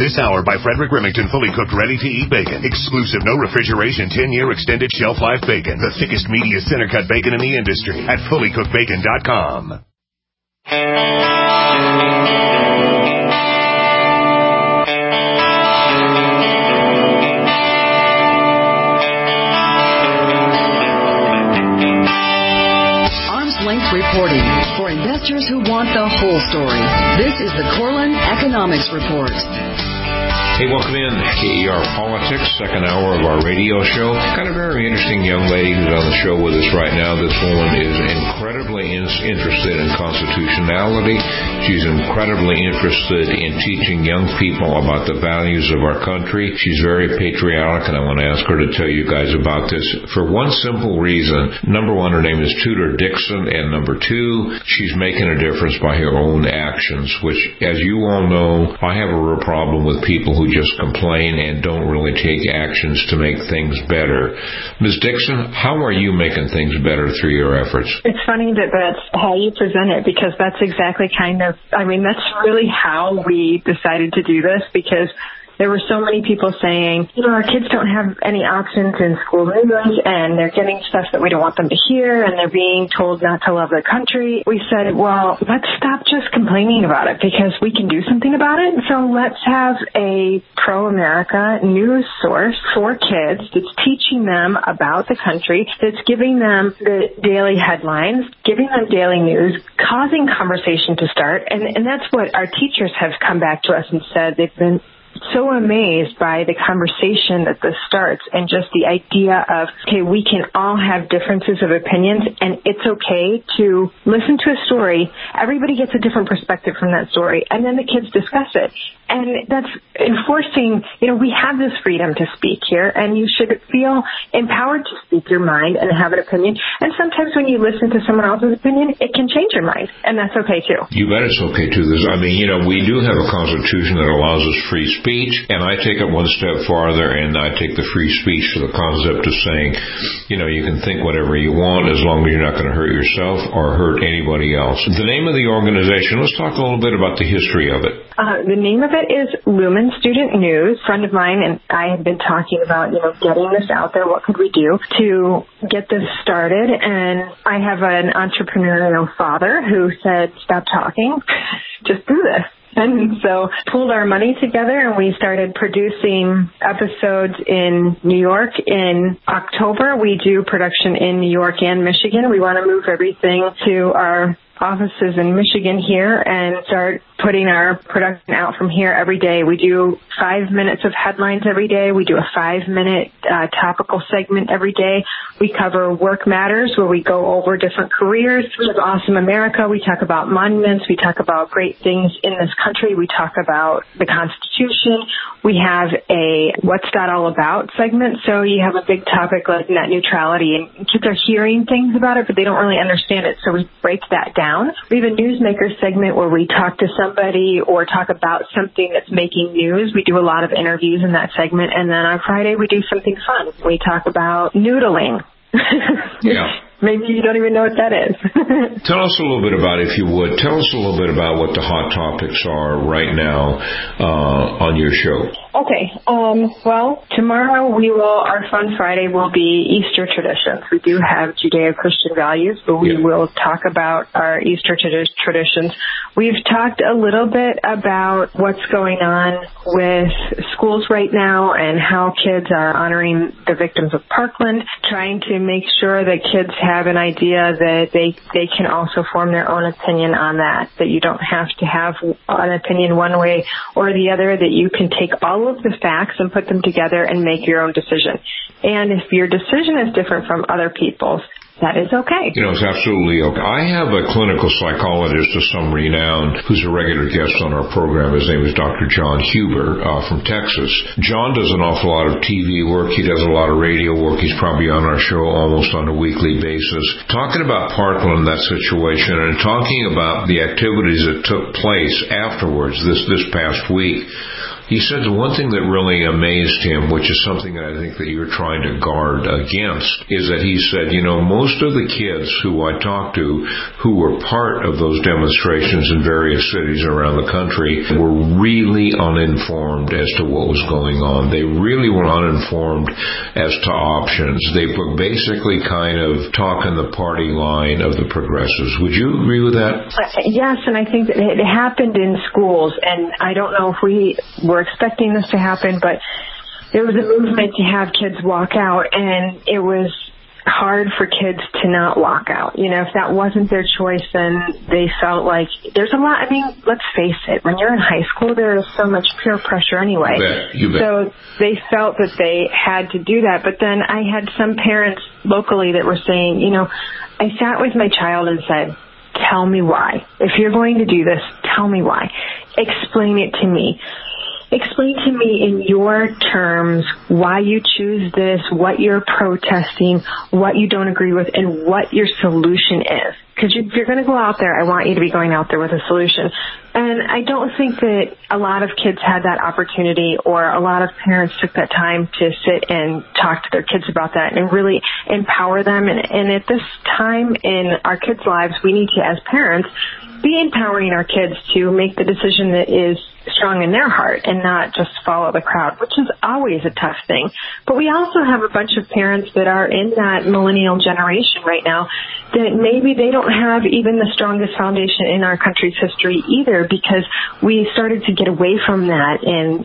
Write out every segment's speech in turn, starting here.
This hour by Frederick Remington, fully cooked, ready-to-eat bacon. Exclusive, no refrigeration, 10-year extended shelf life bacon. The thickest, meatiest center-cut bacon in the industry at fullycookedbacon.com. Reporting for investors who want the whole story. This is the Corlin Economics Report. Hey, welcome in. KER Politics, second hour of our radio show. Got a very interesting young lady who's on the show with us right now. This woman is incredibly interested in constitutionality. She's incredibly interested in teaching young people about the values of our country. She's very patriotic, and I want to ask her to tell you guys about this for one simple reason. Number one, her name is Tudor Dixon, and number two, she's making a difference by her own actions, which, as you all know, I have a real problem with people who just complain and don't really take actions to make things better. Ms. Dixon, how are you making things better through your efforts? It's funny that that's how you present it, because that's exactly that's really how we decided to do this, because there were so many people saying, our kids don't have any options in school language, and they're getting stuff that we don't want them to hear, and they're being told not to love their country. We said, well, let's stop just complaining about it, because we can do something about it. So let's have a pro-America news source for kids that's teaching them about the country, that's giving them the daily headlines, giving them daily news, causing conversation to start. And that's what our teachers have come back to us and said. They've been so amazed by the conversation that this starts, and just the idea of, okay, we can all have differences of opinions, and it's okay to listen to a story. Everybody gets a different perspective from that story, and then the kids discuss it. And that's enforcing, we have this freedom to speak here, and you should feel empowered to speak your mind and have an opinion. And sometimes when you listen to someone else's opinion, it can change your mind, and that's okay too. You bet it's okay too. We do have a constitution that allows us free speech, and I take it one step farther, and I take the free speech to the concept of saying, you can think whatever you want as long as you're not going to hurt yourself or hurt anybody else. The name of the organization, let's talk a little bit about the history of it. The name of it is Lumen Student News. A friend of mine and I have been talking about, getting this out there. What could we do to get this started? And I have an entrepreneurial father who said, stop talking, just do this. And so pulled our money together, and we started producing episodes in New York. In October, we do production in New York and Michigan. We want to move everything to our offices in Michigan here and start putting our production out from here every day. We do 5 minutes of headlines every day. We do a 5-minute topical segment every day. We cover Work Matters, where we go over different careers. We have Awesome America. We talk about monuments. We talk about great things in this country. We talk about the Constitution. We have a What's That All About segment. So you have a big topic like net neutrality, and kids are hearing things about it, but they don't really understand it. So we break that down. We have a Newsmaker segment where we talk to somebody or talk about something that's making news. We do a lot of interviews in that segment. And then on Friday, we do something fun. We talk about noodling. Yeah. Maybe you don't even know what that is. Tell us a little bit about, if you would, tell us a little bit about what the hot topics are right now on your show. Okay. Well, tomorrow our Fun Friday will be Easter traditions. We do have Judeo-Christian values, but we will talk about our Easter traditions. We've talked a little bit about what's going on with schools right now and how kids are honoring the victims of Parkland, trying to make sure that kids have an idea that they can also form their own opinion on that you don't have to have an opinion one way or the other, that you can take all of the facts and put them together and make your own decision. And if your decision is different from other people's, that is okay. It's absolutely okay. I have a clinical psychologist of some renown who's a regular guest on our program. His name is Dr. John Huber from Texas. John does an awful lot of TV work. He does a lot of radio work. He's probably on our show almost on a weekly basis. Talking about Parkland, that situation, and talking about the activities that took place afterwards this past week. he said the one thing that really amazed him, which is something that I think that you're trying to guard against, is that he said, most of the kids who I talked to who were part of those demonstrations in various cities around the country were really uninformed as to what was going on. They really were uninformed as to options. They were basically kind of talking the party line of the progressives. Would you agree with that? Yes, and I think that it happened in schools, and I don't know if we were expecting this to happen, but there was a movement to have kids walk out, and it was hard for kids to not walk out. If that wasn't their choice, then they felt like there's a lot. Let's face it, when you're in high school, there is so much peer pressure anyway. You bet. So they felt that they had to do that. But then I had some parents locally that were saying, I sat with my child and said, tell me why. If you're going to do this, tell me why. Explain it to me. Explain to me in your terms why you choose this, what you're protesting, what you don't agree with, and what your solution is. Because if you're going to go out there, I want you to be going out there with a solution. And I don't think that a lot of kids had that opportunity, or a lot of parents took that time to sit and talk to their kids about that and really empower them. And at this time in our kids' lives, we need to, as parents, be empowering our kids to make the decision that is strong in their heart and not just follow the crowd, which is always a tough thing. But we also have a bunch of parents that are in that millennial generation right now that maybe they don't have even the strongest foundation in our country's history either, because we started to get away from that in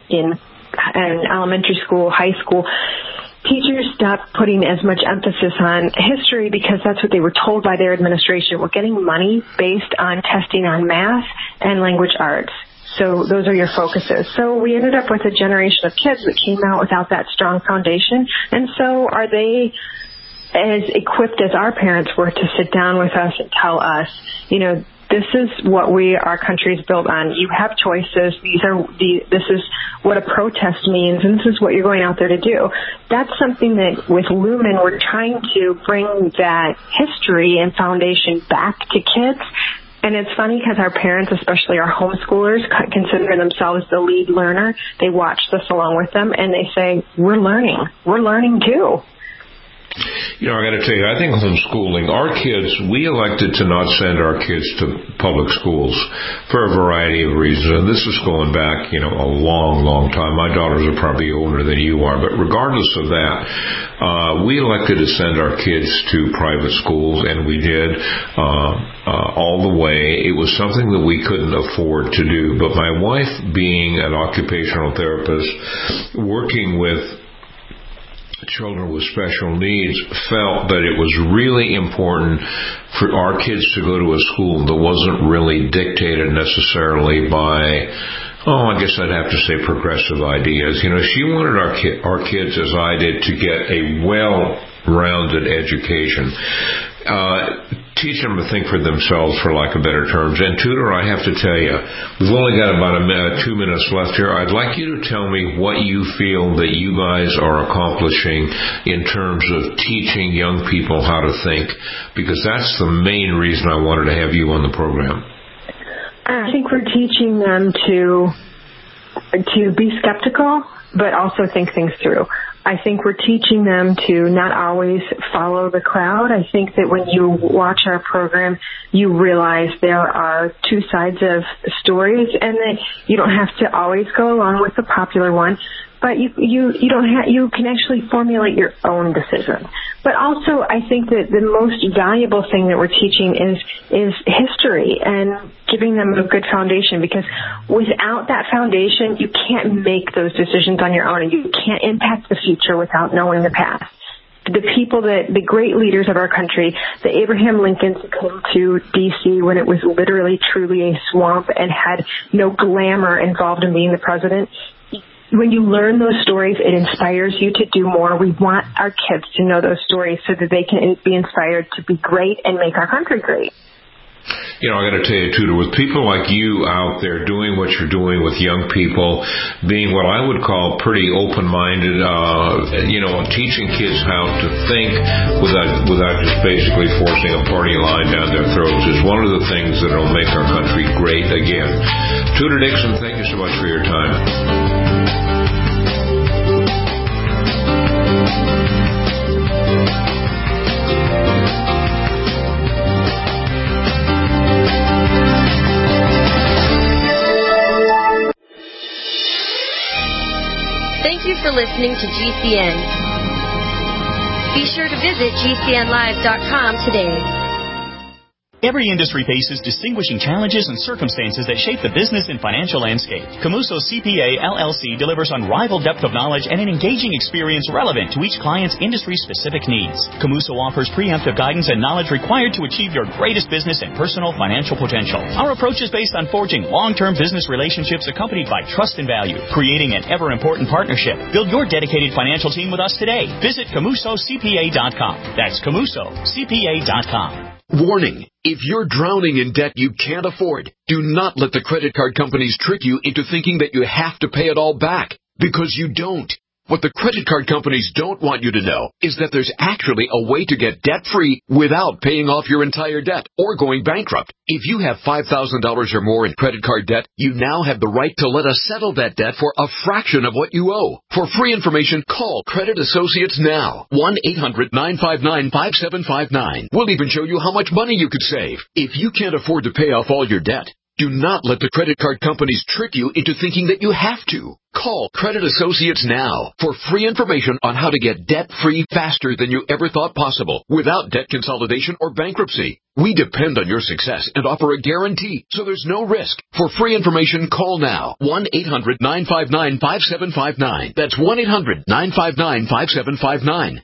elementary school, high school. Teachers stopped putting as much emphasis on history because that's what they were told by their administration. We're getting money based on testing on math and language arts. So those are your focuses. So we ended up with a generation of kids that came out without that strong foundation. And so are they as equipped as our parents were to sit down with us and tell us, this is what our country is built on. You have choices. This is what a protest means, and this is what you're going out there to do. That's something that with Lumen, we're trying to bring that history and foundation back to kids. And it's funny because our parents, especially our homeschoolers, consider themselves the lead learner. They watch this along with them, and they say, we're learning. We're learning too. I got to tell you, I think homeschooling, our kids, we elected to not send our kids to public schools for a variety of reasons. And this is going back, a long, long time. My daughters are probably older than you are. But regardless of that, we elected to send our kids to private schools, and we did all the way. It was something that we couldn't afford to do. But my wife, being an occupational therapist, working with children with special needs, felt that it was really important for our kids to go to a school that wasn't really dictated necessarily by, I guess I'd have to say progressive ideas. She wanted our kids, as I did, to get a well-rounded education. Teach them to think for themselves, for lack of better terms. And Tudor, I have to tell you, we've only got about 2 minutes left here. I'd like you to tell me what you feel that you guys are accomplishing in terms of teaching young people how to think, because that's the main reason I wanted to have you on the program. I think we're teaching them to be skeptical, but also think things through. I think we're teaching them to not always follow the crowd. I think that when you watch our program, you realize there are two sides of stories, and that you don't have to always go along with the popular one, but you can actually formulate your own decision. But also, I think that the most valuable thing that we're teaching is history and giving them a good foundation, because without that foundation, you can't make those decisions on your own, and you can't impact the future without knowing the past. The great leaders of our country, the Abraham Lincolns who came to D.C. when it was literally truly a swamp and had no glamour involved in being the president. When you learn those stories, it inspires you to do more. We want our kids to know those stories so that they can be inspired to be great and make our country great. I got to tell you, Tudor, with people like you out there doing what you're doing with young people, being what I would call pretty open-minded, teaching kids how to think without just basically forcing a party line down their throats is one of the things that will make our country great again. Tudor Dixon, thank you so much for your time. Thank you for listening to GCN. Be sure to visit GCNlive.com today. Every industry faces distinguishing challenges and circumstances that shape the business and financial landscape. Camuso CPA LLC delivers unrivaled depth of knowledge and an engaging experience relevant to each client's industry-specific needs. Camuso offers preemptive guidance and knowledge required to achieve your greatest business and personal financial potential. Our approach is based on forging long-term business relationships accompanied by trust and value, creating an ever-important partnership. Build your dedicated financial team with us today. Visit CamusoCPA.com. That's CamusoCPA.com. Warning, if you're drowning in debt you can't afford, do not let the credit card companies trick you into thinking that you have to pay it all back, because you don't. What the credit card companies don't want you to know is that there's actually a way to get debt-free without paying off your entire debt or going bankrupt. If you have $5,000 or more in credit card debt, you now have the right to let us settle that debt for a fraction of what you owe. For free information, call Credit Associates now. 1-800-959-5759. We'll even show you how much money you could save. If you can't afford to pay off all your debt, do not let the credit card companies trick you into thinking that you have to. Call Credit Associates now for free information on how to get debt-free faster than you ever thought possible without debt consolidation or bankruptcy. We depend on your success and offer a guarantee, so there's no risk. For free information, call now. 1-800-959-5759. That's 1-800-959-5759.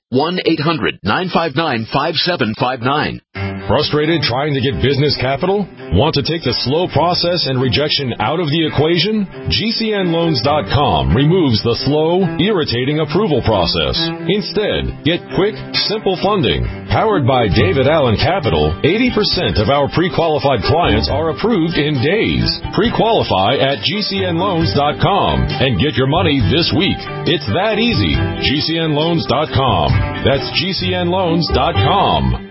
1-800-959-5759. Frustrated trying to get business capital? Want to take the slow process and rejection out of the equation? GCNloans.com removes the slow, irritating approval process. Instead, get quick, simple funding. Powered by David Allen Capital, 80% of our pre-qualified clients are approved in days. Pre-qualify at GCNloans.com and get your money this week. It's that easy. GCNloans.com. That's GCNloans.com.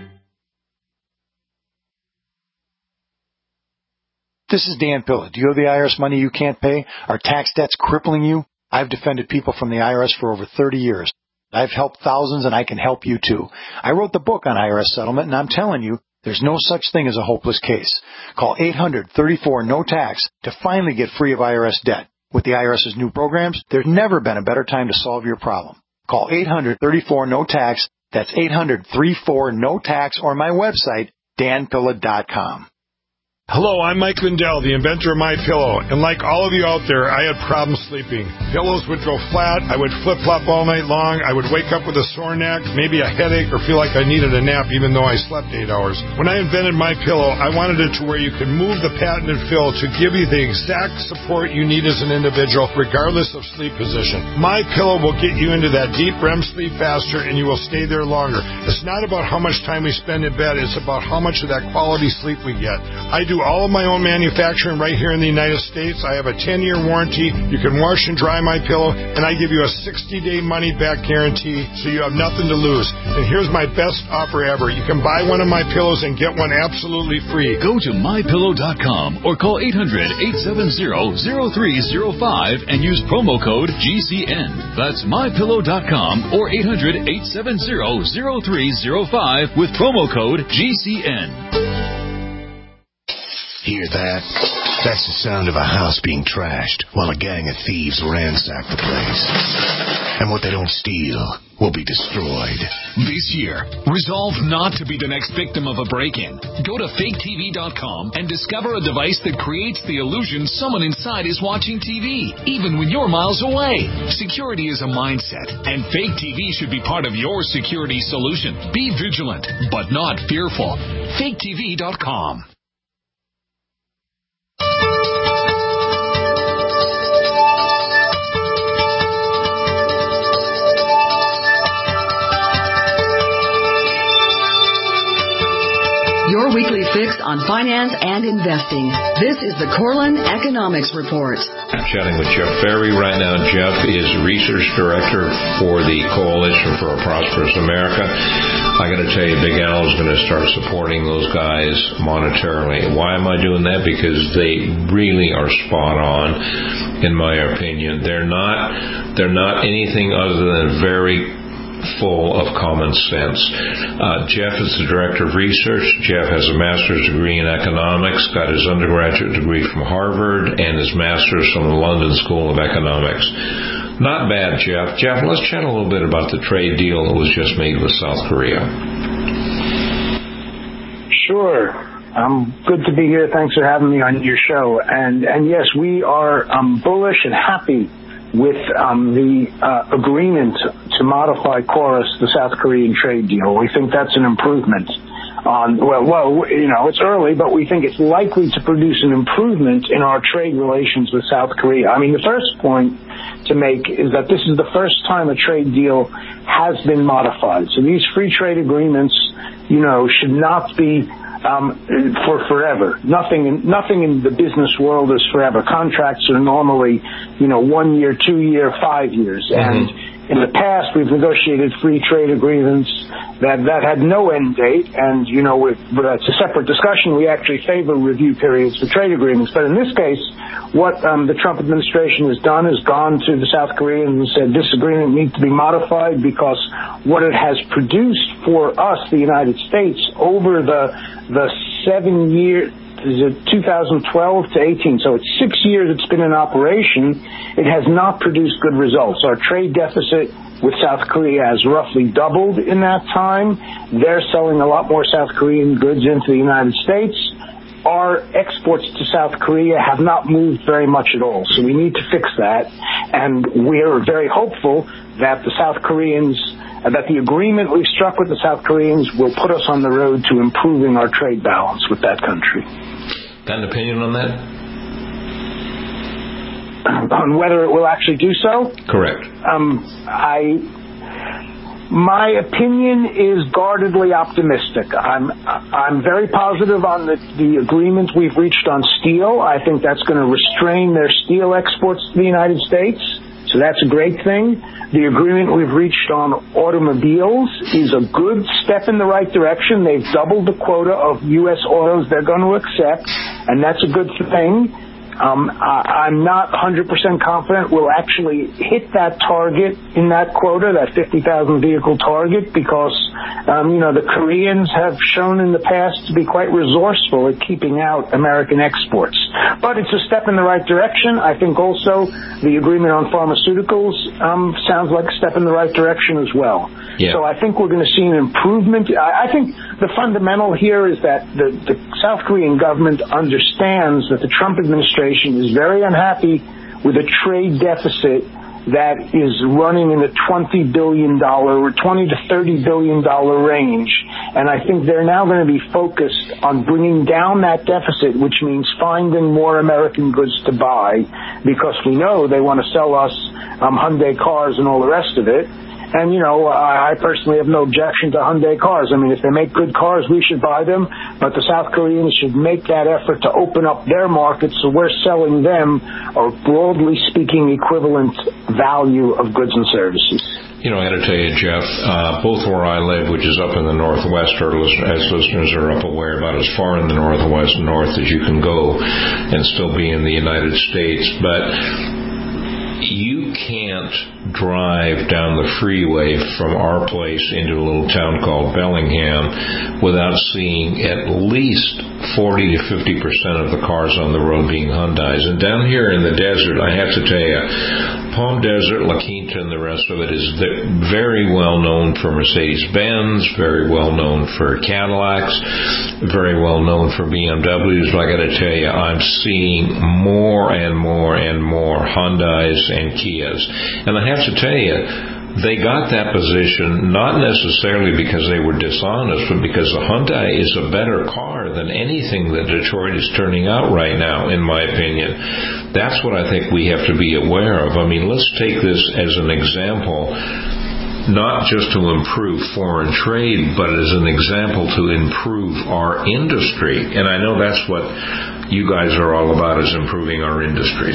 This is Dan Pilla. Do you owe the IRS money you can't pay? Are tax debts crippling you? I've defended people from the IRS for over 30 years. I've helped thousands, and I can help you too. I wrote the book on IRS settlement, and I'm telling you, there's no such thing as a hopeless case. Call 800-34-NO-TAX to finally get free of IRS debt. With the IRS's new programs, there's never been a better time to solve your problem. Call 800-34-NO-TAX. That's 800-34-NO-TAX, or my website, danpilla.com. Hello, I'm Mike Lindell, the inventor of MyPillow, and like all of you out there, I had problems sleeping. Pillows would go flat, I would flip-flop all night long, I would wake up with a sore neck, maybe a headache, or feel like I needed a nap even though I slept 8 hours. When I invented MyPillow, I wanted it to where you could move the patented fill to give you the exact support you need as an individual, regardless of sleep position. MyPillow will get you into that deep REM sleep faster, and you will stay there longer. It's not about how much time we spend in bed, it's about how much of that quality sleep we get. I do all of my own manufacturing right here in the United States. I have a 10-year warranty. You can wash and dry my pillow, and I give you a 60-day money-back guarantee, so you have nothing to lose. And here's my best offer ever. You can buy one of my pillows and get one absolutely free. Go to MyPillow.com or call 800-870-0305 and use promo code GCN. That's MyPillow.com or 800-870-0305 with promo code GCN. Hear that? That's the sound of a house being trashed while a gang of thieves ransack the place. And what they don't steal will be destroyed. This year, resolve not to be the next victim of a break-in. Go to faketv.com and discover a device that creates the illusion someone inside is watching TV, even when you're miles away. Security is a mindset, and Fake TV should be part of your security solution. Be vigilant, but not fearful. faketv.com. Your weekly fix on finance and investing. This is the Corlin Economics Report. I'm chatting with Jeff Ferry right now. Jeff is Research Director for the Coalition for a Prosperous America. I got to tell you, Big Al is going to start supporting those guys monetarily. Why am I doing that? Because they really are spot on, in my opinion. They're not anything other than very full of common sense. Jeff is the Director of Research. Jeff has a master's degree in economics, got his undergraduate degree from Harvard, and his master's from the London School of Economics. Not bad, Jeff. Jeff, let's chat a little bit about the trade deal that was just made with South Korea. Sure. Good to be here. Thanks for having me on your show. And yes, we are bullish and happy with the agreement to modify KORUS, the South Korean trade deal. We think that's an improvement. It's early, but we think it's likely to produce an improvement in our trade relations with South Korea. I mean, the first point to make is that this is the first time a trade deal has been modified. So these free trade agreements, should not be for forever. Nothing in the business world is forever. Contracts are normally, 1 year, 2 year, 5 years. Mm-hmm. And in the past, we've negotiated free trade agreements that had no end date, and but that's a separate discussion. We actually favor review periods for trade agreements. But in this case, what the Trump administration has done is gone to the South Koreans and said this agreement needs to be modified because what it has produced for us, the United States, over the 7 years. Is it 2012 to 18? So it's 6 years it's been in operation. It has not produced good results. Our trade deficit with South Korea has roughly doubled in that time. They're selling a lot more South Korean goods into the United States. Our exports to South Korea have not moved very much at all. So we need to fix that. And we're very hopeful that the South Koreans, that the agreement we've struck with the South Koreans will put us on the road to improving our trade balance with that country. Got an opinion on that? On whether it will actually do so? Correct. My opinion is guardedly optimistic. I'm very positive on the agreement we've reached on steel. I think that's going to restrain their steel exports to the United States. So that's a great thing. The agreement we've reached on automobiles is a good step in the right direction. They've doubled the quota of U.S. autos they're going to accept, and that's a good thing. I'm not 100% confident we'll actually hit that target in that quota, that 50,000 vehicle target, because, the Koreans have shown in the past to be quite resourceful at keeping out American exports. But it's a step in the right direction. I think also the agreement on pharmaceuticals sounds like a step in the right direction as well. Yeah. So I think we're going to see an improvement. I think the fundamental here is that the South Korean government understands that the Trump administration is very unhappy with a trade deficit that is running in the $20 billion or $20 to $30 billion range. And I think they're now going to be focused on bringing down that deficit, which means finding more American goods to buy, because we know they want to sell us Hyundai cars and all the rest of it. And, I personally have no objection to Hyundai cars. I mean, if they make good cars, we should buy them. But the South Koreans should make that effort to open up their markets so we're selling them a broadly speaking equivalent value of goods and services. I got to tell you, Jeff, both where I live, which is up in the Northwest, as listeners are up aware, about as far in the Northwest north as you can go and still be in the United States. But you can't drive down the freeway from our place into a little town called Bellingham without seeing at least 40 to 50% of the cars on the road being Hyundais. And down here in the desert, I have to tell you, Palm Desert, La Quinta, and the rest of it is very well known for Mercedes-Benz, very well known for Cadillacs, very well known for BMWs. But I got to tell you, I'm seeing more and more and more Hyundais and Kias. And I have to tell you, they got that position not necessarily because they were dishonest, but because the Hyundai is a better car than anything that Detroit is turning out right now, in my opinion. That's what I think we have to be aware of. I mean, let's take this as an example, not just to improve foreign trade, but as an example to improve our industry. And I know that's what you guys are all about, is improving our industries.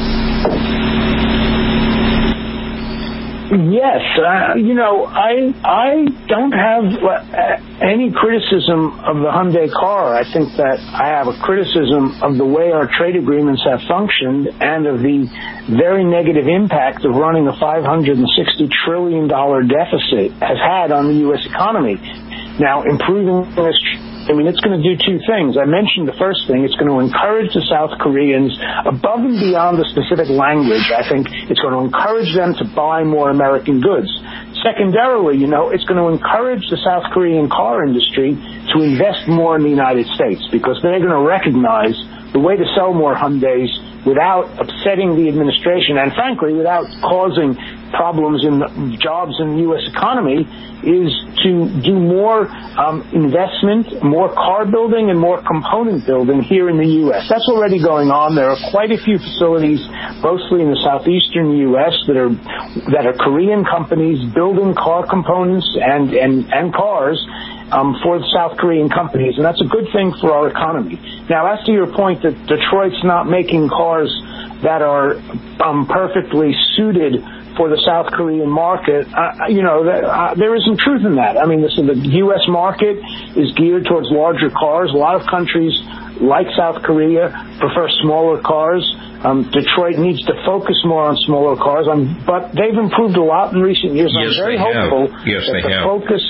Yes, I don't have any criticism of the Hyundai car. I think that I have a criticism of the way our trade agreements have functioned and of the very negative impact of running a $560 trillion deficit has had on the U.S. economy. Now, improving this I mean, it's going to do two things. I mentioned the first thing. It's going to encourage the South Koreans, above and beyond the specific language, I think it's going to encourage them to buy more American goods. Secondarily, it's going to encourage the South Korean car industry to invest more in the United States, because they're going to recognize the way to sell more Hyundais without upsetting the administration and, frankly, without causing problems in jobs in the U.S. economy is to do more investment, more car building, and more component building here in the U.S. That's already going on. There are quite a few facilities, mostly in the southeastern U.S., that are Korean companies building car components and cars for the South Korean companies, and that's a good thing for our economy. Now, as to your point that Detroit's not making cars that are perfectly suited for the South Korean market, there is some truth in that. I mean, the U.S. market is geared towards larger cars. A lot of countries, like South Korea, prefer smaller cars. Detroit needs to focus more on smaller cars, but they've improved a lot in recent years. Yes, I'm very hopeful that the focus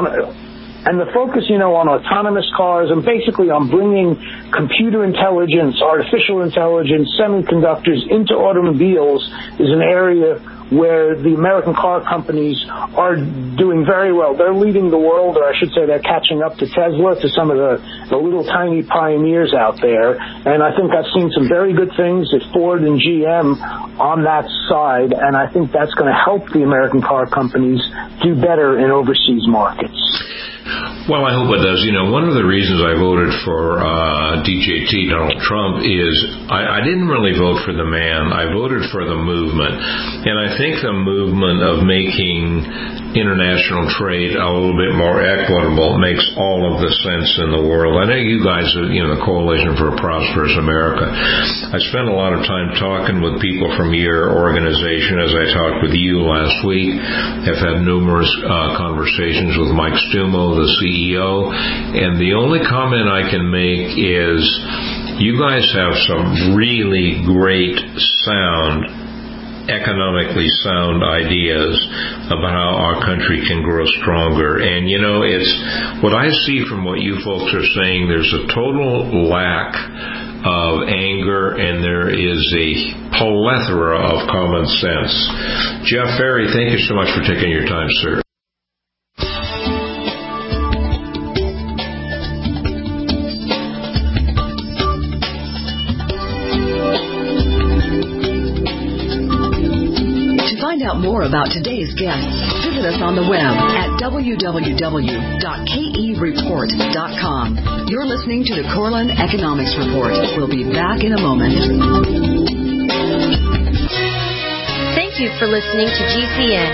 on autonomous cars and basically on bringing computer intelligence, artificial intelligence, semiconductors into automobiles is an area where the American car companies are doing very well. They're leading the world, or I should say they're catching up to Tesla, to some of the little tiny pioneers out there. And I think I've seen some very good things at Ford and GM on that side, and I think that's going to help the American car companies do better in overseas markets. Well, I hope it does. One of the reasons I voted for DJT, Donald Trump, is I didn't really vote for the man. I voted for the movement. And I think the movement of making international trade a little bit more equitable makes all of the sense in the world. I know you guys, the Coalition for a Prosperous America. I spent a lot of time talking with people from your organization, as I talked with you last week. I've had numerous conversations with Mike Stumo, the CEO, and the only comment I can make is you guys have some really great economically sound ideas about how our country can grow stronger. And, it's what I see from what you folks are saying, there's a total lack of anger, and there is a plethora of common sense. Jeff Ferry, thank you so much for taking your time, sir. More about today's guests, visit us on the web at www.kereport.com. You're listening to the Corlin Economics Report. We'll be back in a moment. Thank you for listening to GCN.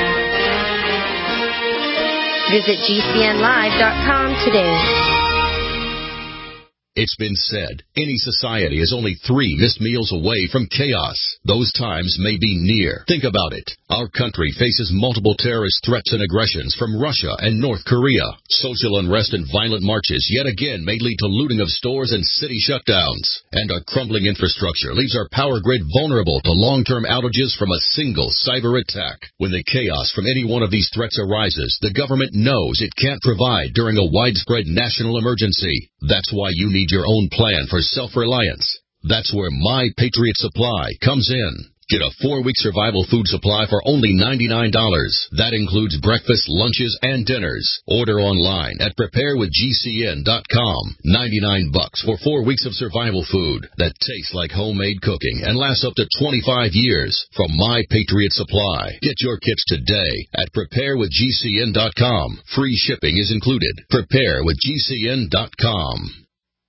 Visit GCNlive.com today. It's been said, any society is only 3 missed meals away from chaos. Those times may be near. Think about it. Our country faces multiple terrorist threats and aggressions from Russia and North Korea. Social unrest and violent marches yet again may lead to looting of stores and city shutdowns. And our crumbling infrastructure leaves our power grid vulnerable to long-term outages from a single cyber attack. When the chaos from any one of these threats arises, the government knows it can't provide during a widespread national emergency. That's why you need your own plan for self-reliance. That's where My Patriot Supply comes in. Get a 4-week survival food supply for only $99. That includes breakfast, lunches, and dinners. Order online at preparewithgcn.com. $99 for 4 weeks of survival food that tastes like homemade cooking and lasts up to 25 years from My Patriot Supply. Get your kits today at preparewithgcn.com. Free shipping is included. Preparewithgcn.com.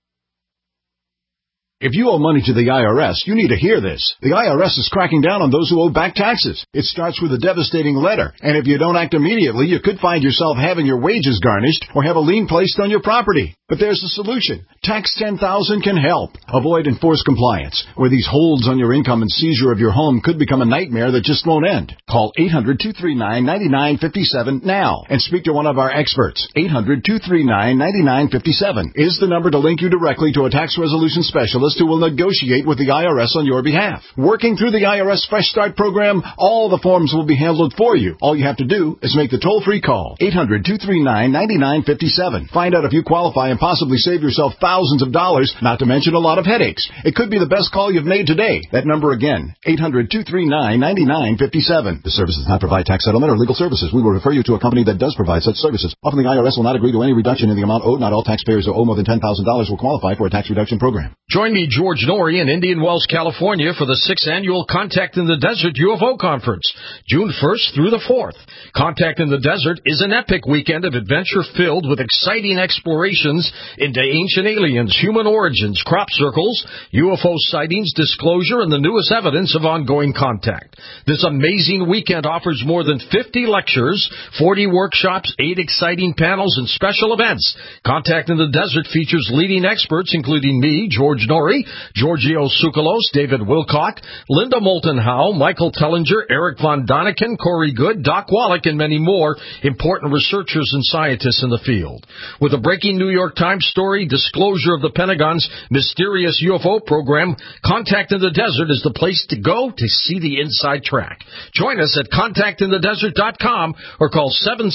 If you owe money to the IRS, you need to hear this. The IRS is cracking down on those who owe back taxes. It starts with a devastating letter, and if you don't act immediately, you could find yourself having your wages garnished or have a lien placed on your property. But there's a solution. Tax 10,000 can help. Avoid enforced compliance, where these holds on your income and seizure of your home could become a nightmare that just won't end. Call 800-239-9957 now and speak to one of our experts. 800-239-9957 is the number to link you directly to a tax resolution specialist specialist who will negotiate with the IRS on your behalf. Working through the IRS Fresh Start program, all the forms will be handled for you. All you have to do is make the toll-free call, 800-239-9957. Find out if you qualify and possibly save yourself thousands of dollars, not to mention a lot of headaches. It could be the best call you've made today. That number again, 800-239-9957. This service does not provide tax settlement or legal services. We will refer you to a company that does provide such services. Often the IRS will not agree to any reduction in the amount owed. Not all taxpayers who owe more than $10,000 will qualify for a tax reduction program. Join me, George Norrie, in Indian Wells, California for the 6th Annual Contact in the Desert UFO Conference, June 1st through the 4th. Contact in the Desert is an epic weekend of adventure filled with exciting explorations into ancient aliens, human origins, crop circles, UFO sightings, disclosure, and the newest evidence of ongoing contact. This amazing weekend offers more than 50 lectures, 40 workshops, 8 exciting panels, and special events. Contact in the Desert features leading experts including me, George Norrie, Giorgio Tsoukalos, David Wilcock, Linda Moulton Howe, Michael Tellinger, Eric Von Daniken, Corey Good, Doc Wallach, and many more important researchers and scientists in the field. With a breaking New York Times story, disclosure of the Pentagon's mysterious UFO program, Contact in the Desert is the place to go to see the inside track. Join us at contactinthedesert.com or call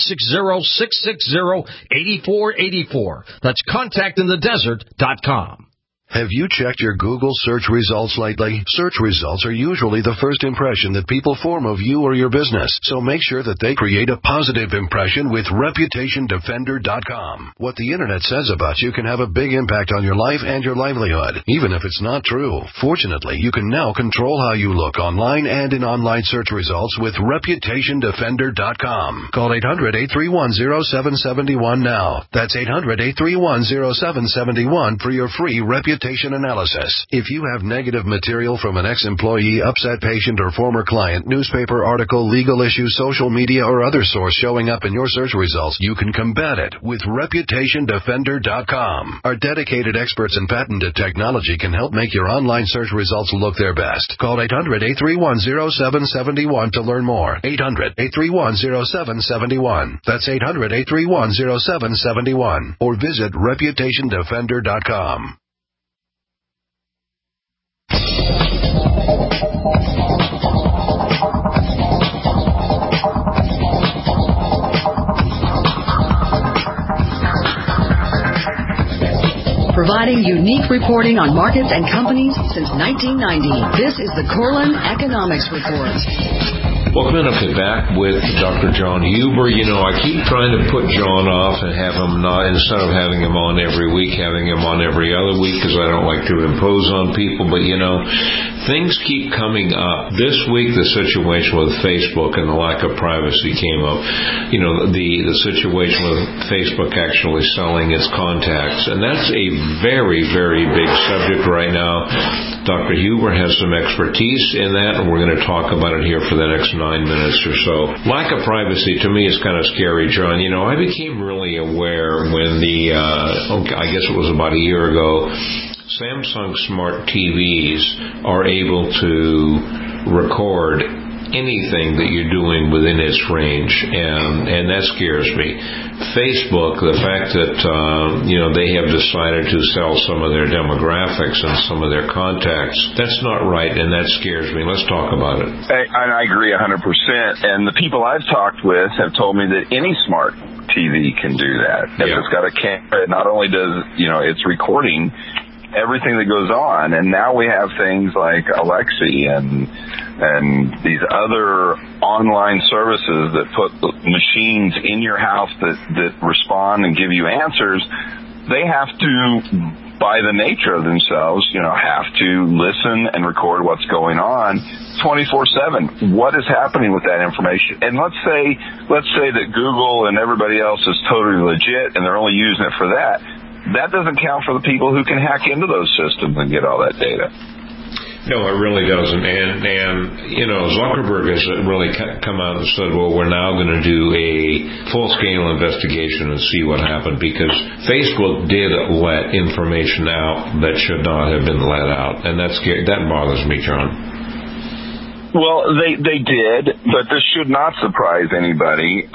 760-660-8484. That's contactinthedesert.com. Have you checked your Google search results lately? Search results are usually the first impression that people form of you or your business, so make sure that they create a positive impression with ReputationDefender.com. What the Internet says about you can have a big impact on your life and your livelihood, even if it's not true. Fortunately, you can now control how you look online and in online search results with ReputationDefender.com. Call 800-831-0771 now. That's 800-831-0771 for your free reputation analysis. If you have negative material from an ex-employee, upset patient, or former client, newspaper article, legal issue, social media, or other source showing up in your search results, you can combat it with ReputationDefender.com. Our dedicated experts in patented technology can help make your online search results look their best. Call 800-831-0771 to learn more. 800-831-0771. That's 800-831-0771. Or visit ReputationDefender.com. Providing unique reporting on markets and companies since 1990. This is the Corlin Economics Report. Welcome in back with Dr. John Huber. You know, I keep trying to put John off and have him not, instead of having him on every week, having him on every other week because I don't like to impose on people. But, you know, things keep coming up. This week, the situation with Facebook and the lack of privacy came up. You know, the situation with Facebook actually selling its contacts. And that's a very, very big subject right now. Dr. Huber has some expertise in that, and we're going to talk about it here for the next 9 minutes or so. Lack of privacy, to me, is kind of scary, John. You know, I became really aware when I guess it was about a year ago, Samsung Smart TVs are able to record anything that you're doing within its range, and that scares me. Facebook, the fact that they have decided to sell some of their demographics and some of their contacts, that's not right, and that scares me. Let's talk about it. I agree 100%, and the people I've talked with have told me that any smart TV can do that. If it's got a camera, not only does it's recording everything that goes on, and now we have things like Alexa and these other online services that put machines in your house that respond and give you answers. They have to, by the nature of themselves, have to listen and record what's going on 24/7. What is happening with that information? And let's say that Google and everybody else is totally legit and they're only using it for that. That doesn't count for the people who can hack into those systems and get all that data. No, it really doesn't. And Zuckerberg has really come out and said, well, we're now going to do a full-scale investigation and see what happened, because Facebook did let information out that should not have been let out. And that bothers me, John. Well, they did, but this should not surprise anybody.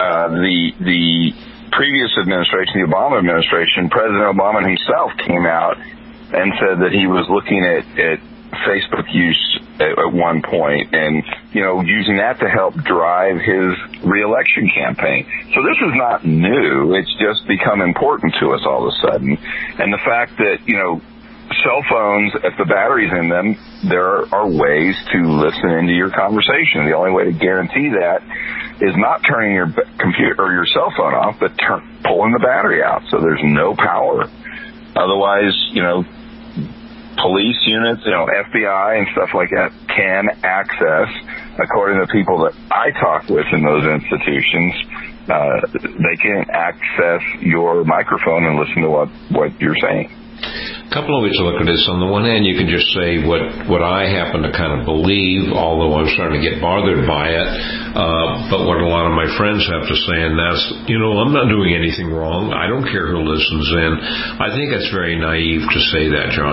The previous administration, the Obama administration, President Obama himself came out and said that he was looking at Facebook use at one point and, using that to help drive his reelection campaign. So this is not new. It's just become important to us all of a sudden. And the fact that, cell phones, if the battery's in them, there are ways to listen into your conversation. The only way to guarantee that is not turning your computer or your cell phone off, but pulling the battery out so there's no power. Otherwise, police units, FBI and stuff like that can access, according to people that I talk with in those institutions, they can access your microphone and listen to what you're saying. A couple of ways to look at this. On the one hand, you can just say what I happen to kind of believe, although I'm starting to get bothered by it, but what a lot of my friends have to say, and that's, I'm not doing anything wrong. I don't care who listens in. I think it's very naive to say that, John.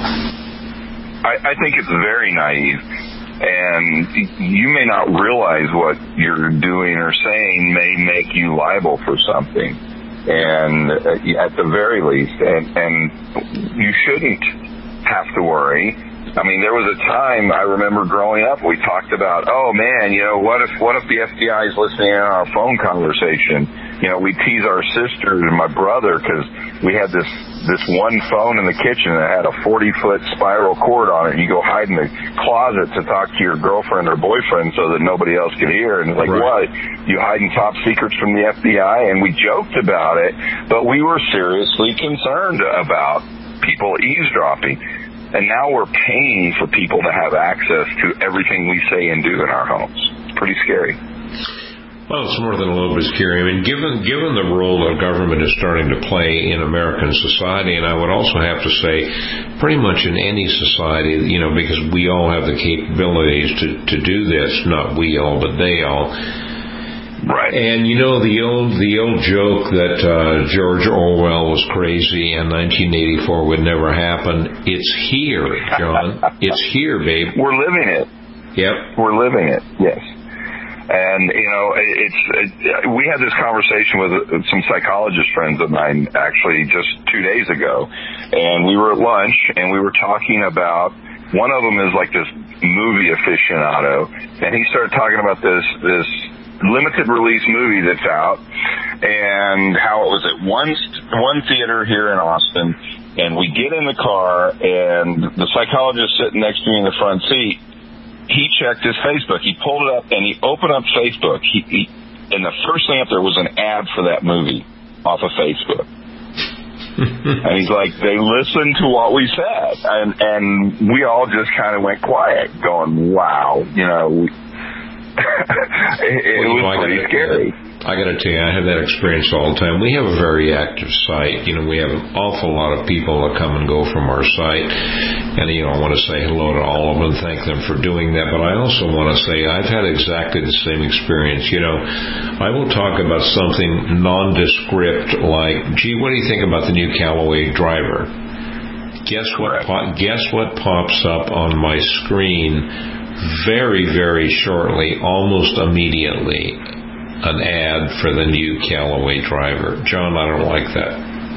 I think it's very naive, and you may not realize what you're doing or saying may make you liable for something. And at the very least, and you shouldn't have to worry. I mean, there was a time I remember growing up, we talked about, oh man, what if the FBI is listening in on our phone conversation? We tease our sister and my brother because we had this one phone in the kitchen that had a 40-foot spiral cord on it. And you go hide in the closet to talk to your girlfriend or boyfriend so that nobody else could hear. And it's like, right. What? You hiding top secrets from the FBI? And we joked about it, but we were seriously concerned about people eavesdropping. And now we're paying for people to have access to everything we say and do in our homes. It's pretty scary. Well, it's more than a little bit scary. I mean, given the role that government is starting to play in American society, and I would also have to say pretty much in any society, because we all have the capabilities to do this, not we all, but they all. Right. And the old joke that George Orwell was crazy and 1984 would never happen. It's here, John. It's here, babe. We're living it. Yep. We're living it. Yes. And we had this conversation with some psychologist friends of mine actually just 2 days ago, and we were at lunch and we were talking about, one of them is like this movie aficionado, and he started talking about this limited release movie that's out, and how it was at one theater here in Austin, and we get in the car, and the psychologist sitting next to me in the front seat, he checked his Facebook. He pulled it up, and he opened up Facebook. And the first thing up there was an ad for that movie off of Facebook. And he's like, they listened to what we said. And we all just kind of went quiet, going, wow, it was pretty scary. I got to tell you, I have that experience all the time. We have a very active site. We have an awful lot of people that come and go from our site. And, I want to say hello to all of them and thank them for doing that. But I also want to say I've had exactly the same experience. I will talk about something nondescript like, gee, what do you think about the new Callaway driver? Guess what pops up on my screen very, very shortly, almost immediately? An ad for the new Callaway driver. John, I don't like that.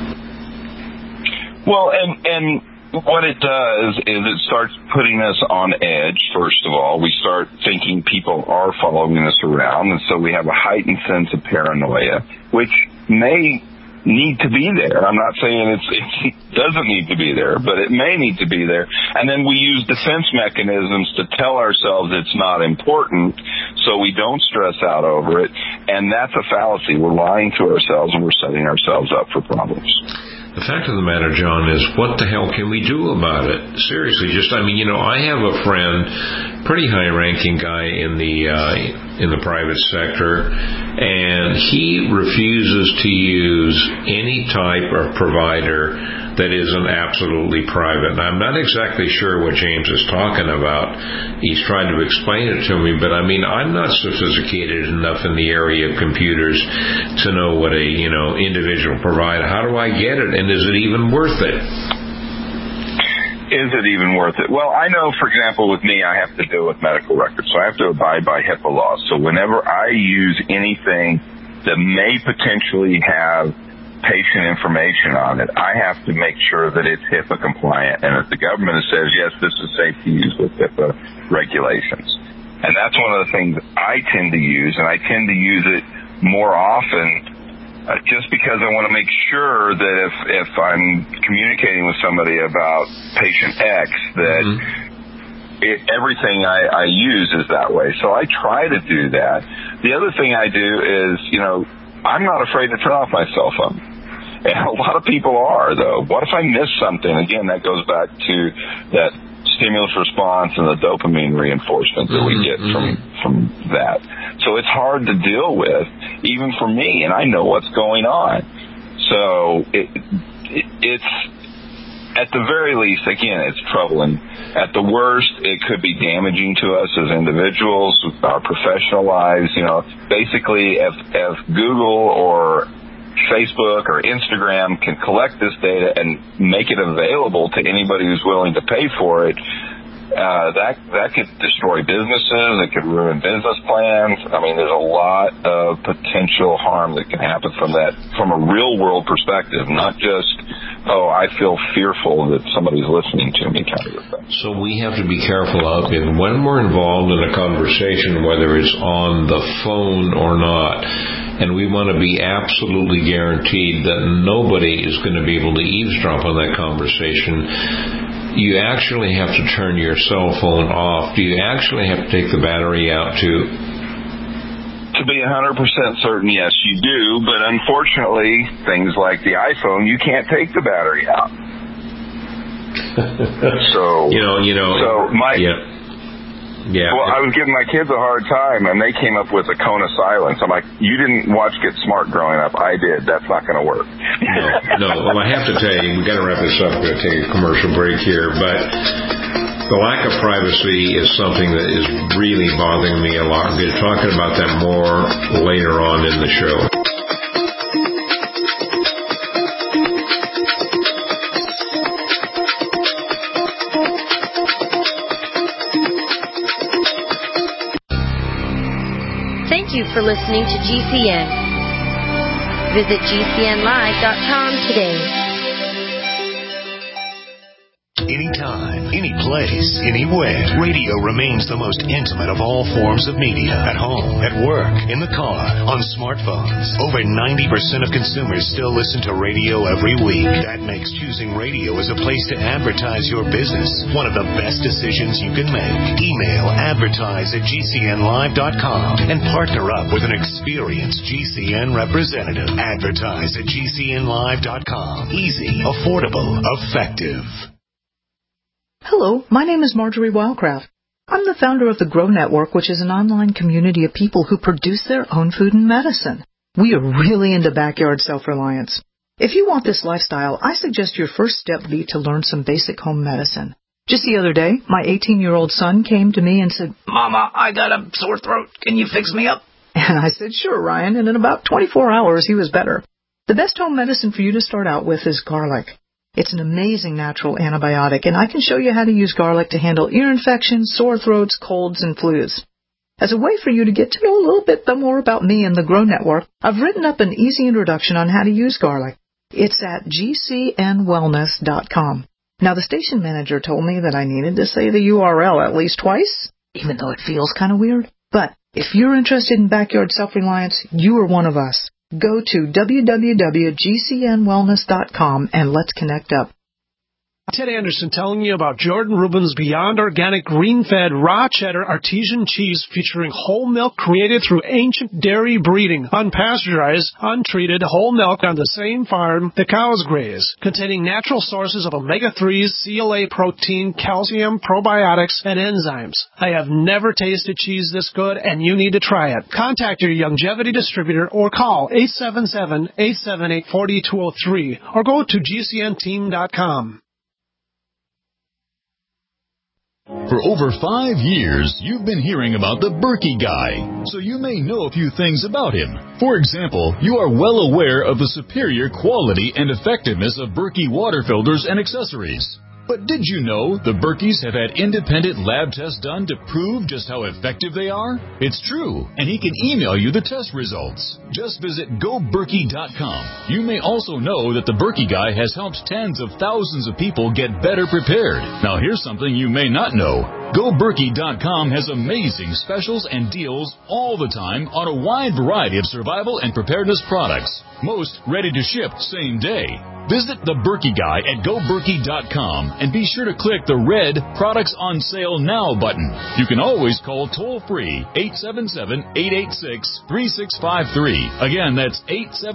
Well, and what it does is it starts putting us on edge, first of all. We start thinking people are following us around, and so we have a heightened sense of paranoia, which may need to be there. I'm not saying it doesn't need to be there, but it may need to be there. And then we use defense mechanisms to tell ourselves it's not important, so we don't stress out over it. And that's a fallacy. We're lying to ourselves, and we're setting ourselves up for problems. The fact of the matter, John, is what the hell can we do about it? Seriously, I have a friend, pretty high-ranking guy in the private sector, and he refuses to use any type of provider that isn't absolutely private. And I'm not exactly sure what James is talking about. He's trying to explain it to me, but I'm not sophisticated enough in the area of computers to know what a individual provider. How do I get it, and is it even worth it? Is it even worth it? Well, I know, for example, with me, I have to deal with medical records, so I have to abide by HIPAA laws. So whenever I use anything that may potentially have patient information on it, I have to make sure that it's HIPAA compliant and that the government says, yes, this is safe to use with HIPAA regulations. And that's one of the things I tend to use, and I tend to use it more often just because I want to make sure that if I'm communicating with somebody about patient X, that everything I use is that way. So I try to do that. The other thing I do is, I'm not afraid to turn off my cell phone. And a lot of people are, though. What if I miss something? Again, that goes back to that stimulus response and the dopamine reinforcement that we get from that. So it's hard to deal with, even for me, and I know what's going on. So it's at the very least, again, it's troubling. At the worst, it could be damaging to us as individuals, our professional lives. Basically, if Google or Facebook or Instagram can collect this data and make it available to anybody who's willing to pay for it, that could destroy businesses. It could ruin business plans. I mean, there's a lot of potential harm that can happen from that, from a real world perspective, not just, I feel fearful that somebody's listening to me kind of thing. So we have to be careful out there when we're involved in a conversation, whether it's on the phone or not. And we want to be absolutely guaranteed that nobody is going to be able to eavesdrop on that conversation. You actually have to turn your cell phone off. Do you actually have to take the battery out too? To be 100% certain, yes, you do. But unfortunately, things like the iPhone, you can't take the battery out. Well, I was giving my kids a hard time, and they came up with a cone of silence. I'm like, you didn't watch Get Smart growing up. I did. That's not going to work. No. Well, I have to tell you, we've got to wrap this up. We're going to take a commercial break here. But the lack of privacy is something that is really bothering me a lot. We'll be talking about that more later on in the show. Thank you for listening to GCN. Visit GCNlive.com today. Anytime, any place, anywhere. Radio remains the most intimate of all forms of media. At home, at work, in the car, on smartphones. Over 90% of consumers still listen to radio every week. That makes choosing radio as a place to advertise your business one of the best decisions you can make. Email advertise@GCNlive.com and partner up with an experienced GCN representative. Advertise@GCNlive.com. Easy, affordable, effective. Hello, my name is Marjorie Wildcraft. I'm the founder of the Grow Network, which is an online community of people who produce their own food and medicine. We are really into backyard self-reliance. If you want this lifestyle, I suggest your first step be to learn some basic home medicine. Just the other day, my 18-year-old son came to me and said, "Mama, I got a sore throat. Can you fix me up?" And I said, "Sure, Ryan," and in about 24 hours, he was better. The best home medicine for you to start out with is garlic. It's an amazing natural antibiotic, and I can show you how to use garlic to handle ear infections, sore throats, colds, and flus. As a way for you to get to know a little bit more about me and the Grow Network, I've written up an easy introduction on how to use garlic. It's at gcnwellness.com. Now, the station manager told me that I needed to say the URL at least twice, even though it feels kind of weird. But if you're interested in backyard self-reliance, you are one of us. Go to www.gcnwellness.com and let's connect up. Ted Anderson telling you about Jordan Rubin's Beyond Organic Green-Fed Raw Cheddar Artesian Cheese featuring whole milk created through ancient dairy breeding, unpasteurized, untreated whole milk on the same farm the cows graze, containing natural sources of omega-3s, CLA protein, calcium, probiotics, and enzymes. I have never tasted cheese this good, and you need to try it. Contact your longevity distributor or call 877-878-4203 or go to gcnteam.com. For over 5 years, you've been hearing about the Berkey Guy, so you may know a few things about him. For example, you are well aware of the superior quality and effectiveness of Berkey water filters and accessories. But did you know the Berkeys have had independent lab tests done to prove just how effective they are? It's true, and he can email you the test results. Just visit GoBerkey.com. You may also know that the Berkey Guy has helped tens of thousands of people get better prepared. Now here's something you may not know. GoBerkey.com has amazing specials and deals all the time on a wide variety of survival and preparedness products. Most ready to ship same day. Visit the Berkey Guy at GoBerkey.com and be sure to click the red Products on Sale Now button. You can always call toll-free 877-886-3653. Again, that's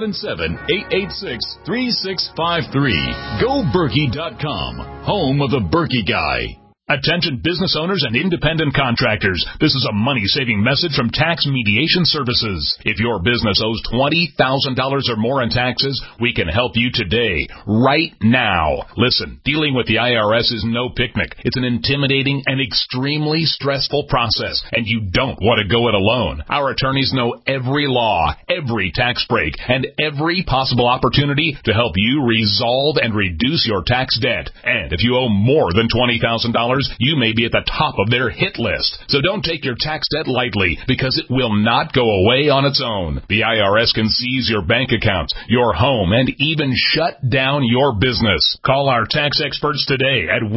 877-886-3653. GoBerkey.com, home of the Berkey Guy. Attention business owners and independent contractors. This is a money-saving message from Tax Mediation Services. If your business owes $20,000 or more in taxes, we can help you today, right now. Listen, dealing with the IRS is no picnic. It's an intimidating and extremely stressful process, and you don't want to go it alone. Our attorneys know every law, every tax break, and every possible opportunity to help you resolve and reduce your tax debt. And if you owe more than $20,000, you may be at the top of their hit list. So don't take your tax debt lightly, because it will not go away on its own. The IRS can seize your bank accounts, your home, and even shut down your business. Call our tax experts today at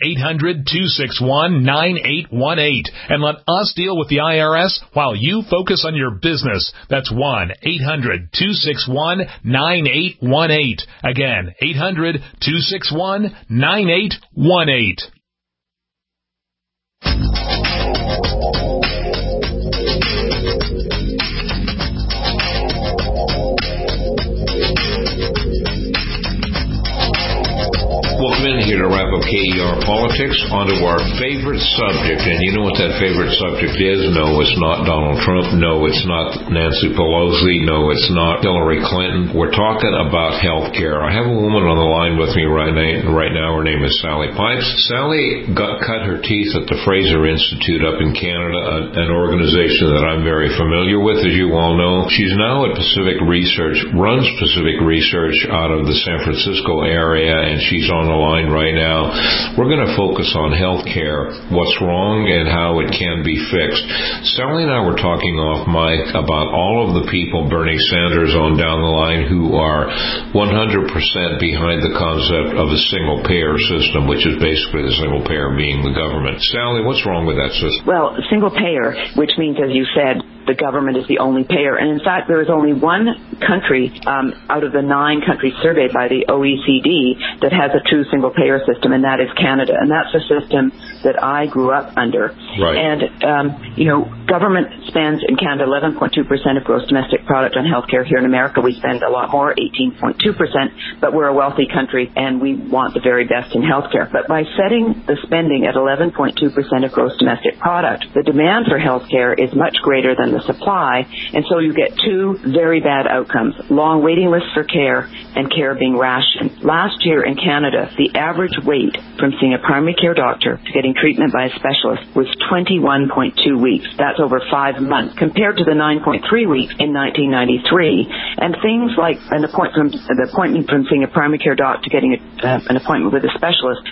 1-800-261-9818 and let us deal with the IRS while you focus on your business. That's 1-800-261-9818. Again, 800-261-9818. Welcome in here to wrap up KER Politics onto our favorite subject. And you know what that favorite subject is? No, it's not Donald Trump. No, it's not Nancy Pelosi. No, it's not Hillary Clinton. We're talking about health care. I have a woman on the line with me right now. Her name is Sally Pipes. Sally cut her teeth at the Fraser Institute up in Canada, an organization that I'm very familiar with, as you all know. She's now at Pacific Research, runs Pacific Research out of the San Francisco area, and she's on the line right now. We're going to focus on health care, what's wrong and how it can be fixed. Sally and I were talking off mic about all of the people Bernie Sanders on down the line who are 100% behind the concept of a single payer system, which is basically the single payer being the government. Sally, what's wrong with that system? Well, single payer, which means, as you said, the government is the only payer. And in fact, there is only one country out of the 9 countries surveyed by the OECD that has a true single payer system, and that is Canada. And that's the system that I grew up under. Right. And, government spends in Canada 11.2% of gross domestic product on healthcare. Here in America, we spend a lot more, 18.2%, but we're a wealthy country and we want the very best in healthcare. But by setting the spending at 11.2% of gross domestic product, the demand for healthcare is much greater than the supply, and so you get 2 very bad outcomes: long waiting lists for care and care being rationed. Last year in Canada, the average wait from seeing a primary care doctor to getting treatment by a specialist was 21.2 weeks. That's over 5 months, compared to the 9.3 weeks in 1993. And things like an appointment from seeing a primary care doctor to getting an appointment with a specialist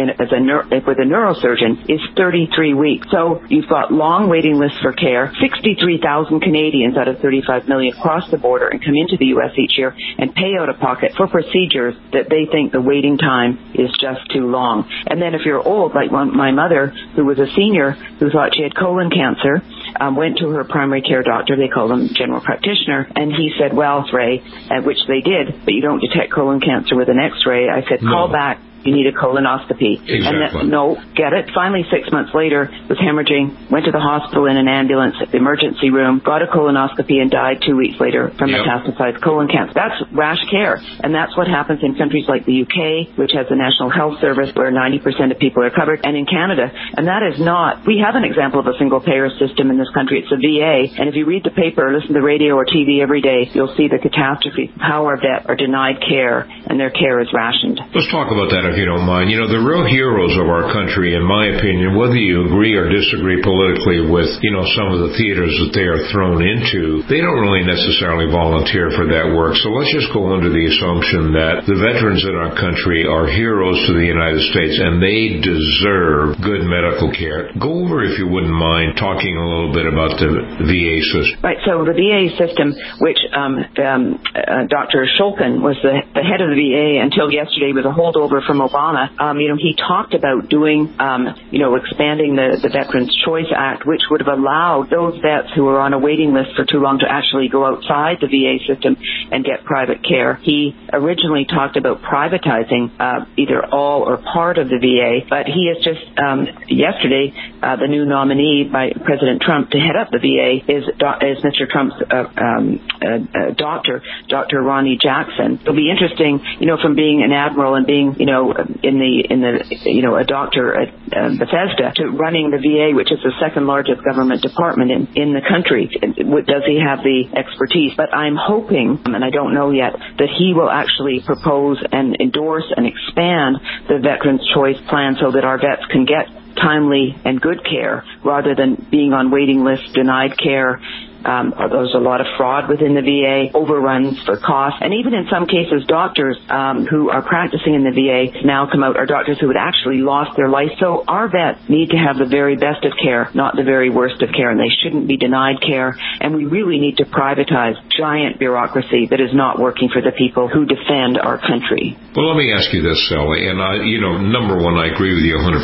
with a neurosurgeon is 33 weeks. So you've got long waiting lists for care. 63,000 Canadians out of 35 million cross the border and come into the U.S. each year and pay out of pocket for procedures that they think the waiting time is just too long. And then if you're old, like my mother, who was a senior who thought she had colon cancer, went to her primary care doctor, they call them general practitioner, and he said, well, Ray, which they did, but you don't detect colon cancer with an X-ray. I said, call back. You need a colonoscopy. Exactly. And get it. Finally, 6 months later, was hemorrhaging, went to the hospital in an ambulance at the emergency room, got a colonoscopy, and died 2 weeks later from metastasized colon cancer. That's rash care. And that's what happens in countries like the UK, which has a National Health Service where 90% of people are covered, and in Canada. And that is not, we have an example of a single payer system in this country. It's the VA. And if you read the paper or listen to the radio or TV every day, you'll see the catastrophe. Power of debt are denied care, and their care is rationed. Let's talk about that. if you don't mind. The real heroes of our country, in my opinion, whether you agree or disagree politically with, some of the theaters that they are thrown into, they don't really necessarily volunteer for that work. So let's just go under the assumption that the veterans in our country are heroes to the United States and they deserve good medical care. Go over, if you wouldn't mind, talking a little bit about the VA system. Right, so the VA system, which Dr. Shulkin was the head of the VA until yesterday, was a holdover from Obama. He talked about doing, expanding the Veterans Choice Act, which would have allowed those vets who were on a waiting list for too long to actually go outside the VA system and get private care. He originally talked about privatizing either all or part of the VA, but he has just, yesterday, the new nominee by President Trump to head up the VA is Mr. Trump's doctor, Dr. Ronnie Jackson. It'll be interesting, from being an admiral and being, a doctor at Bethesda to running the VA, which is the second largest government department in the country. Does he have the expertise? But I'm hoping, and I don't know yet, that he will actually propose and endorse and expand the Veterans Choice Plan so that our vets can get timely and good care rather than being on waiting lists, denied care. There's a lot of fraud within the VA, overruns for cost, and even in some cases, doctors who are practicing in the VA now come out are doctors who had actually lost their life. So our vets need to have the very best of care, not the very worst of care, and they shouldn't be denied care. And we really need to privatize giant bureaucracy that is not working for the people who defend our country. Well, let me ask you this, Sally, and number one, I agree with you 100%,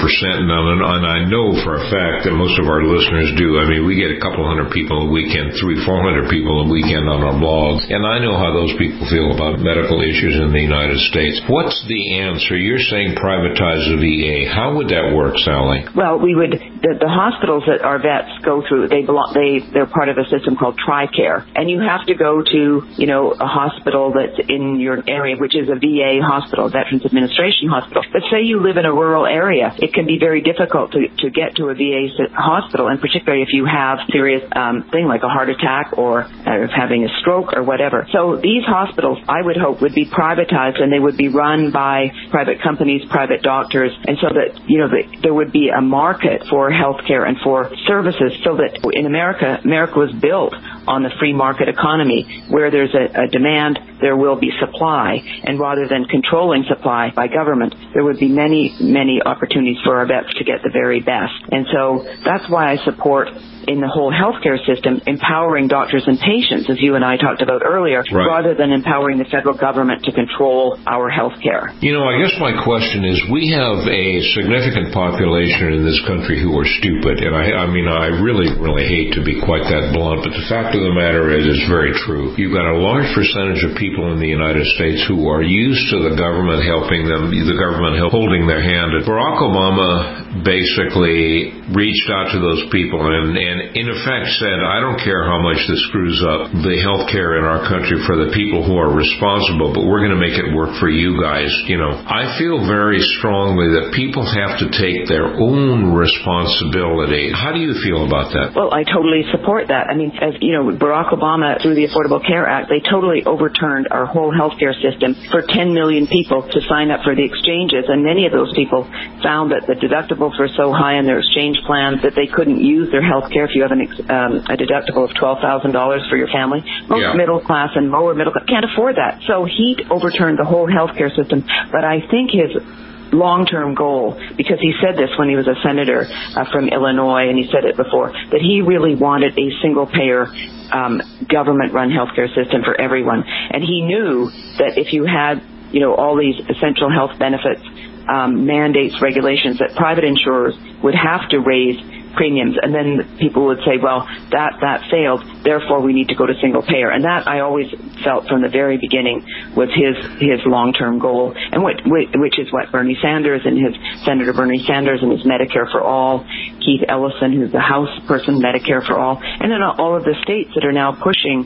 and I know for a fact that most of our listeners do. I mean, we get a couple hundred people a weekend, 300-400 people a weekend on our blogs, and I know how those people feel about medical issues in the United States. What's the answer? You're saying privatize the VA. How would that work, Sally? Well, we would. The hospitals that our vets go through, they're part of a system called TRICARE, and you have to go to a hospital that's in your area, which is a VA hospital, Veterans Administration Hospital. But say you live in a rural area, it can be very difficult to get to a VA hospital, and particularly if you have serious thing like a heart attack or having a stroke or whatever. So these hospitals, I would hope, would be privatized, and they would be run by private companies, private doctors, and so that there would be a market for healthcare and for services, so that in America was built on the free market economy. Where there's a demand, there will be supply, and rather than controlling supply by government, there would be many, many opportunities for our vets to get the very best. And so that's why I support in the whole healthcare system, empowering doctors and patients, as you and I talked about earlier, right, rather than empowering the federal government to control our healthcare. I guess my question is, we have a significant population in this country who are stupid, and I really, really hate to be quite that blunt, but the fact of the matter is, it's very true. You've got a large percentage of people in the United States who are used to the government helping them, the government holding their hand. Barack Obama basically reached out to those people and in effect said, I don't care how much this screws up the health care in our country for the people who are responsible, but we're going to make it work for you guys. I feel very strongly that people have to take their own responsibility. How do you feel about that? Well, I totally support that. As Barack Obama, through the Affordable Care Act, they totally overturned our whole healthcare system for 10 million people to sign up for the exchanges, and many of those people found that the deductibles were so high in their exchange plans that they couldn't use their health care if you have a deductible of $12,000 for your family. Most middle class and lower middle class can't afford that. So he overturned the whole healthcare system. But I think his long-term goal, because he said this when he was a senator from Illinois, and he said it before, that he really wanted a single-payer government-run healthcare system for everyone. And he knew that if you had, all these essential health benefits, mandates, regulations, that private insurers would have to raise premiums, and then people would say, well, that failed, therefore we need to go to single payer. And that I always felt from the very beginning was his long-term goal, and which is what Bernie Sanders and Senator Bernie Sanders and his Medicare for All, Keith Ellison, who's the House person, Medicare for All, and then all of the states that are now pushing.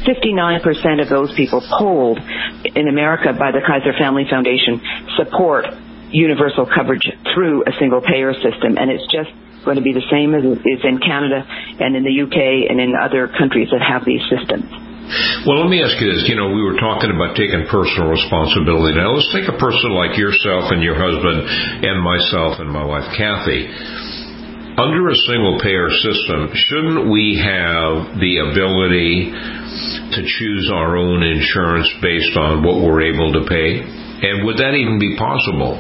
59% of those people polled in America by the Kaiser Family Foundation support universal coverage through a single payer system, and it's just going to be the same as is in Canada and in the UK and in other countries that have these systems. Well, let me ask you this. We were talking about taking personal responsibility. Now, let's take a person like yourself and your husband and myself and my wife, Kathy. Under a single-payer system, shouldn't we have the ability to choose our own insurance based on what we're able to pay? And would that even be possible?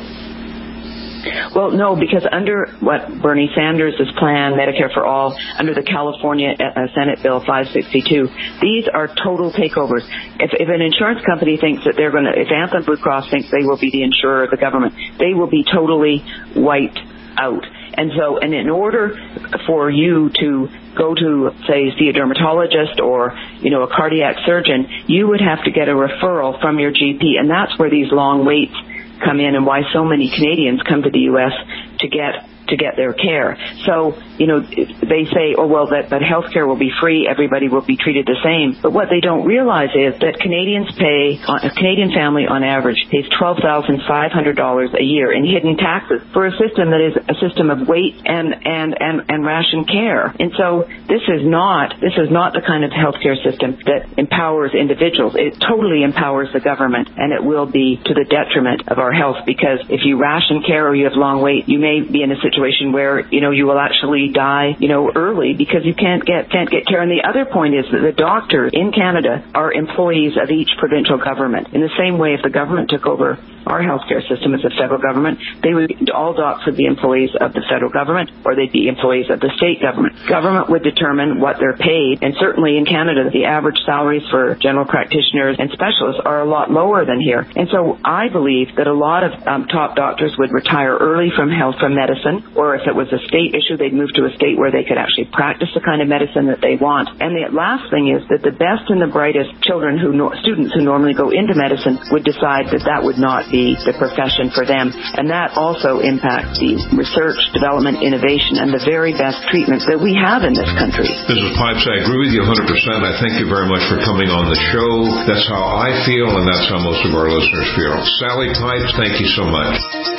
Well, no, because under what Bernie Sanders' plan, Medicare for All, under the California Senate Bill 562, these are total takeovers. If an insurance company thinks that they're going to, if Anthem Blue Cross thinks they will be the insurer of the government, they will be totally wiped out. And in order for you to go to, say, see a dermatologist or, a cardiac surgeon, you would have to get a referral from your GP. And that's where these long waits come in and why so many Canadians come to the U.S. to get their care. So, they say, that health care will be free, everybody will be treated the same. But what they don't realize is that a Canadian family on average pays $12,500 a year in hidden taxes for a system that is a system of wait and ration care. And so this is not the kind of health care system that empowers individuals. It totally empowers the government, and it will be to the detriment of our health, because if you ration care or you have long wait, you may be in a situation where, you will actually die, early because you can't get care. And the other point is that the doctors in Canada are employees of each provincial government. In the same way, if the government took over our healthcare system as a federal government, all docs would be employees of the federal government, or they'd be employees of the state government. Government would determine what they're paid, and certainly in Canada, the average salaries for general practitioners and specialists are a lot lower than here. And so I believe that a lot of top doctors would retire early from medicine, or if it was a state issue, they'd move to a state where they could actually practice the kind of medicine that they want. And the last thing is that the best and the brightest students who normally go into medicine would decide that would not be the profession for them. And that also impacts the research, development, innovation, and the very best treatments that we have in this country. Mrs. Pipes, I agree with you 100%. I thank you very much for coming on the show. That's how I feel, and that's how most of our listeners feel. Sally Pipes, thank you so much.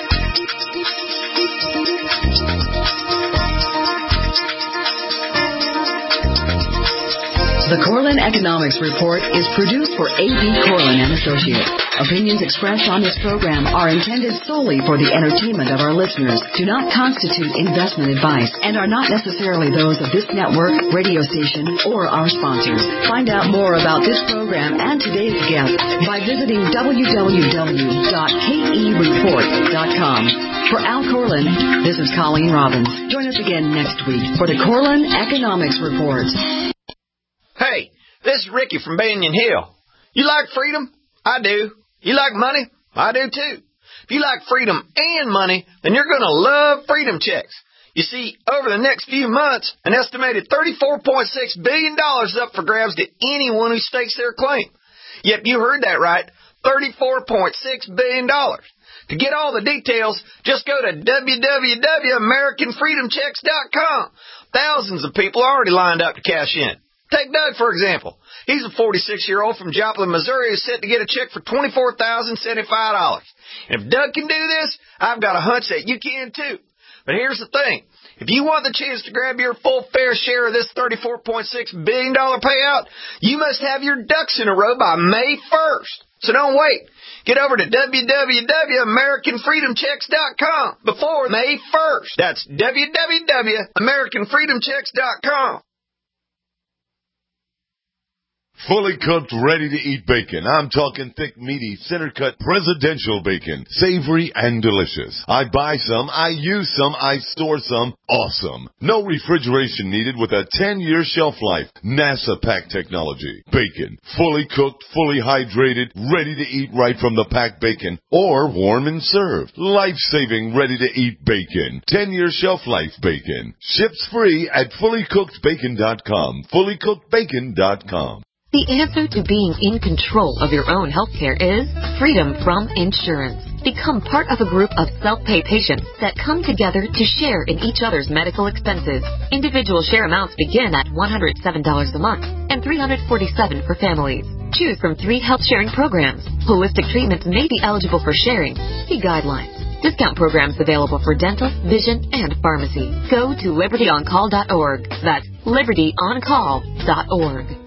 The Corlin Economics Report is produced for A.B. Corlin and Associates. Opinions expressed on this program are intended solely for the entertainment of our listeners, do not constitute investment advice, and are not necessarily those of this network, radio station, or our sponsors. Find out more about this program and today's guest by visiting www.kereport.com. For Al Corlin, this is Colleen Robbins. Join us again next week for the Corlin Economics Report. Hey, this is Ricky from Banyan Hill. You like freedom? I do. You like money? I do too. If you like freedom and money, then you're going to love Freedom Checks. You see, over the next few months, an estimated $34.6 billion is up for grabs to anyone who stakes their claim. Yep, you heard that right. $34.6 billion. To get all the details, just go to www.americanfreedomchecks.com. Thousands of people are already lined up to cash in. Take Doug, for example. He's a 46-year-old from Joplin, Missouri who's set to get a check for $24,075. And if Doug can do this, I've got a hunch that you can too. But here's the thing. If you want the chance to grab your full fair share of this $34.6 billion payout, you must have your ducks in a row by May 1st. So don't wait. Get over to www.americanfreedomchecks.com before May 1st. That's www.americanfreedomchecks.com. Fully cooked, ready-to-eat bacon. I'm talking thick, meaty, center-cut, presidential bacon. Savory and delicious. I buy some, I use some, I store some. Awesome. No refrigeration needed with a 10-year shelf life. NASA pack technology. Bacon. Fully cooked, fully hydrated, ready to eat right from the packed bacon. Or warm and served. Life-saving, ready-to-eat bacon. 10-year shelf life bacon. Ships free at fullycookedbacon.com. Fullycookedbacon.com. The answer to being in control of your own healthcare is freedom from insurance. Become part of a group of self-pay patients that come together to share in each other's medical expenses. Individual share amounts begin at $107 a month and $347 for families. Choose from 3 health-sharing programs. Holistic treatments may be eligible for sharing. See guidelines. Discount programs available for dental, vision, and pharmacy. Go to libertyoncall.org. That's libertyoncall.org.